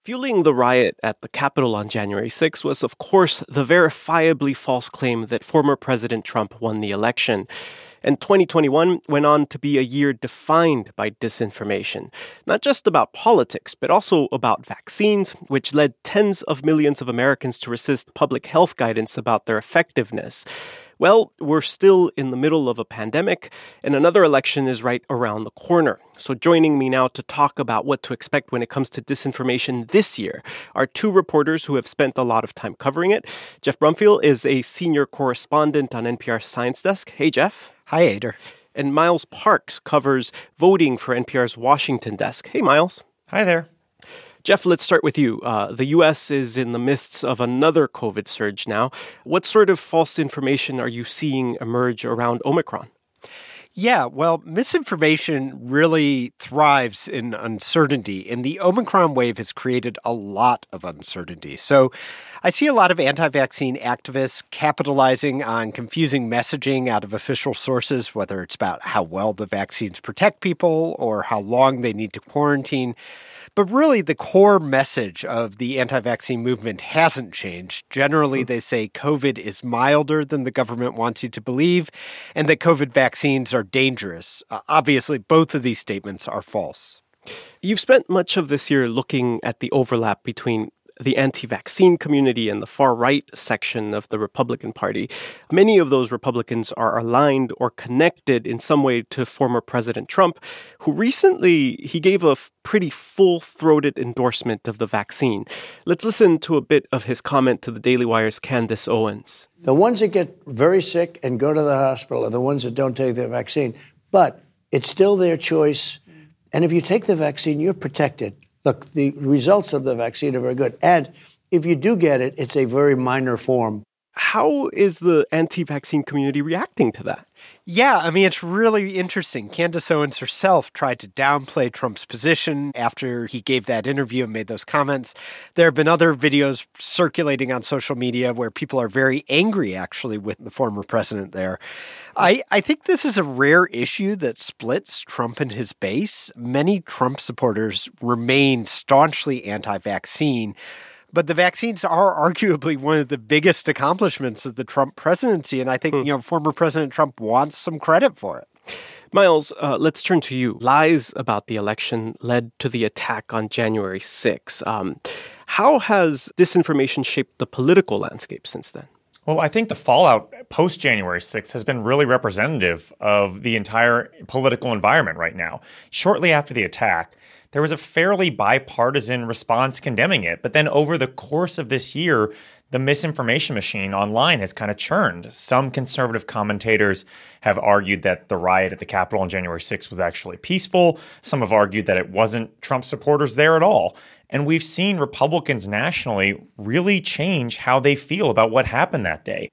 Fueling the riot at the Capitol on January 6 was, of course, the verifiably false claim that former President Trump won the election. And 2021 went on to be a year defined by disinformation, not just about politics, but also about vaccines, which led tens of millions of Americans to resist public health guidance about their effectiveness. Well, we're still in the middle of a pandemic, and another election is right around the corner. So joining me now to talk about what to expect when it comes to disinformation this year are two reporters who have spent a lot of time covering it. Jeff Brumfiel is a senior correspondent on NPR's Science Desk. Hey, Jeff. Hi, Ader. And Miles Parks covers voting for NPR's Washington desk. Hey, Miles. Hi there. Jeff, let's start with you. The U.S. is in the midst of another COVID surge now. What sort of false information are you seeing emerge around Omicron? Yeah, well, misinformation really thrives in uncertainty, and the Omicron wave has created a lot of uncertainty. So I see a lot of anti-vaccine activists capitalizing on confusing messaging out of official sources, whether it's about how well the vaccines protect people or how long they need to quarantine. But really, the core message of the anti-vaccine movement hasn't changed. Generally, they say COVID is milder than the government wants you to believe, and that COVID vaccines are dangerous. Obviously, both of these statements are false. You've spent much of this year looking at the overlap between the anti-vaccine community and the far-right section of the Republican Party. Many of those Republicans are aligned or connected in some way to former President Trump, who recently, he gave a pretty full-throated endorsement of the vaccine. Let's listen to a bit of his comment to the Daily Wire's Candace Owens. The ones that get very sick and go to the hospital are the ones that don't take the vaccine. But it's still their choice. And if you take the vaccine, you're protected. Look, the results of the vaccine are very good. And if you do get it, it's a very minor form. How is the anti-vaccine community reacting to that? Yeah, I mean, it's really interesting. Candace Owens herself tried to downplay Trump's position after he gave that interview and made those comments. There have been other videos circulating on social media where people are very angry, actually, with the former president there. I think this is a rare issue that splits Trump and his base. Many Trump supporters remain staunchly anti-vaccine. But the vaccines are arguably one of the biggest accomplishments of the Trump presidency. And I think, former President Trump wants some credit for it. Miles, let's turn to you. Lies about the election led to the attack on January 6. How has disinformation shaped the political landscape since then? Well, I think the fallout post-January 6th has been really representative of the entire political environment right now. Shortly after the attack, there was a fairly bipartisan response condemning it. But then over the course of this year, the misinformation machine online has kind of churned. Some conservative commentators have argued that the riot at the Capitol on January 6th was actually peaceful. Some have argued that it wasn't Trump supporters there at all. And we've seen Republicans nationally really change how they feel about what happened that day.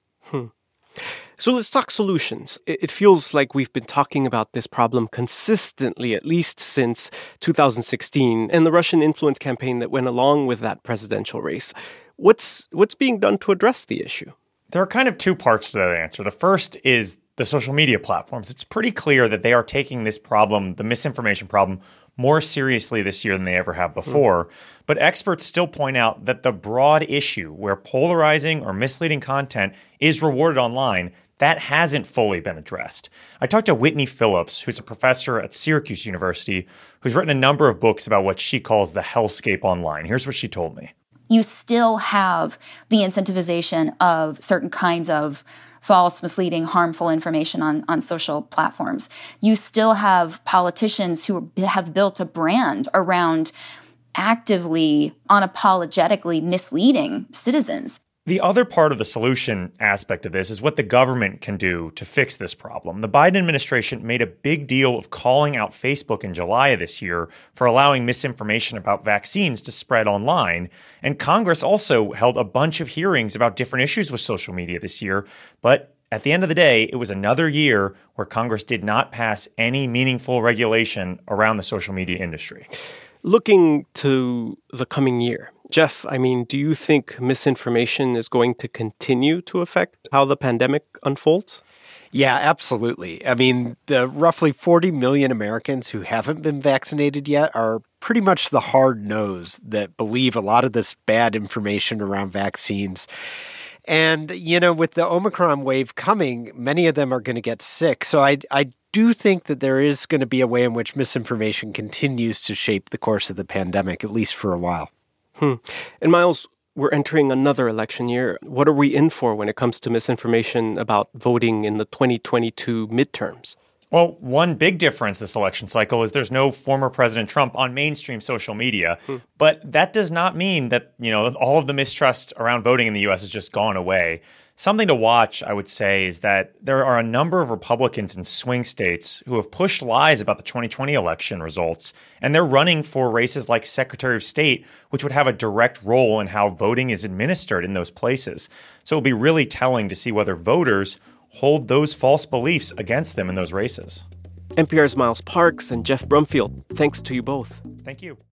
So let's talk solutions. It feels like we've been talking about this problem consistently, at least since 2016, and the Russian influence campaign that went along with that presidential race. What's being done to address the issue? There are kind of two parts to that answer. The first is the social media platforms. It's pretty clear that they are taking this problem, the misinformation problem, more seriously this year than they ever have before. But experts still point out that the broad issue where polarizing or misleading content is rewarded online, that hasn't fully been addressed. I talked to Whitney Phillips, who's a professor at Syracuse University, who's written a number of books about what she calls the hellscape online. Here's what she told me. You still have the incentivization of certain kinds of false, misleading, harmful information on social platforms. You still have politicians who have built a brand around actively, unapologetically misleading citizens. The other part of the solution aspect of this is what the government can do to fix this problem. The Biden administration made a big deal of calling out Facebook in July of this year for allowing misinformation about vaccines to spread online. And Congress also held a bunch of hearings about different issues with social media this year. But at the end of the day, it was another year where Congress did not pass any meaningful regulation around the social media industry. Looking to the coming year, Jeff, do you think misinformation is going to continue to affect how the pandemic unfolds? Yeah, absolutely. I mean, the roughly 40 million Americans who haven't been vaccinated yet are pretty much the hard nose that believe a lot of this bad information around vaccines. And, with the Omicron wave coming, many of them are going to get sick. So I do think that there is going to be a way in which misinformation continues to shape the course of the pandemic, at least for a while. And Miles, we're entering another election year. What are we in for when it comes to misinformation about voting in the 2022 midterms? Well, one big difference this election cycle is there's no former President Trump on mainstream social media. But that does not mean that, all of the mistrust around voting in the U.S. has just gone away. Something to watch, I would say, is that there are a number of Republicans in swing states who have pushed lies about the 2020 election results, and they're running for races like Secretary of State, which would have a direct role in how voting is administered in those places. So it'll be really telling to see whether voters hold those false beliefs against them in those races. NPR's Miles Parks and Jeff Brumfield, thanks to you both. Thank you.